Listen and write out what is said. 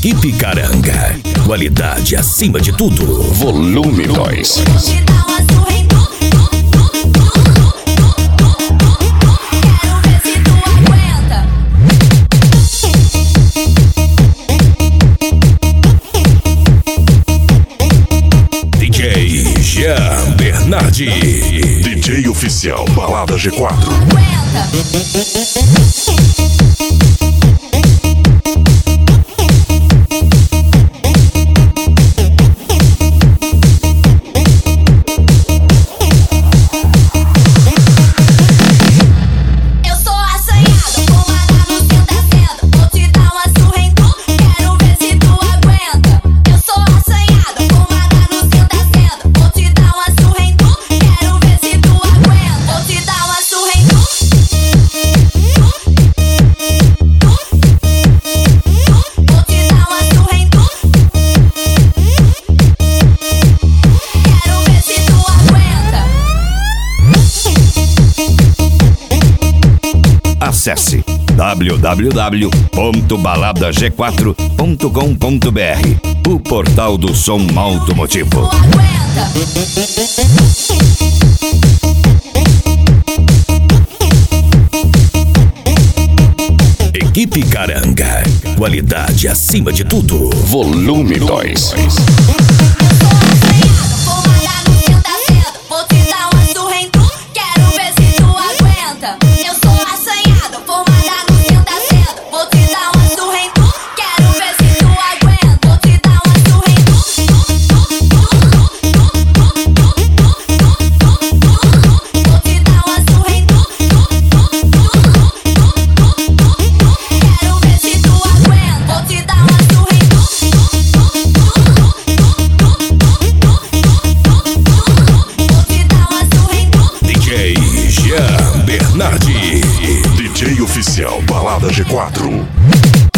Equipe Caranga, qualidade acima de tudo. Volume 2. DJ Jean Bernardi, DJ oficial Balada G4. Acesse www.baladag4.com.br, o portal do som automotivo. Equipe Caranga, qualidade acima de tudo. Volume 2. Jean Bernardi, DJ oficial Balada G4.